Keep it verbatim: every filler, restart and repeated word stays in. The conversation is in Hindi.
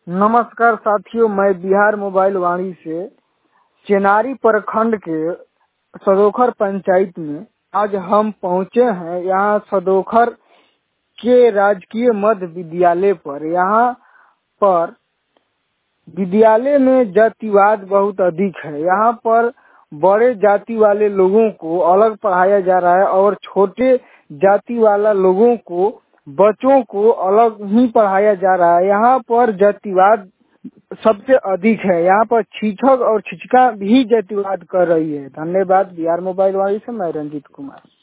नमस्कार साथियों, मैं बिहार मोबाइल वाणी से चेनारी प्रखंड के सदोखर पंचायत में आज हम पहुंचे हैं। यहाँ सदोखर के राजकीय मध्य विद्यालय पर यहाँ पर विद्यालय में जातिवाद बहुत अधिक है। यहाँ पर बड़े जाति वाले लोगों को अलग पढ़ाया जा रहा है और छोटे जाति वाला लोगों को बच्चों को अलग ही पढ़ाया जा रहा है। यहाँ पर जातिवाद सबसे अधिक है। यहाँ पर शिक्षक और शिक्षिका भी जातिवाद कर रही है। धन्यवाद। बिहार मोबाइल वाणी से मैं रंजीत कुमार।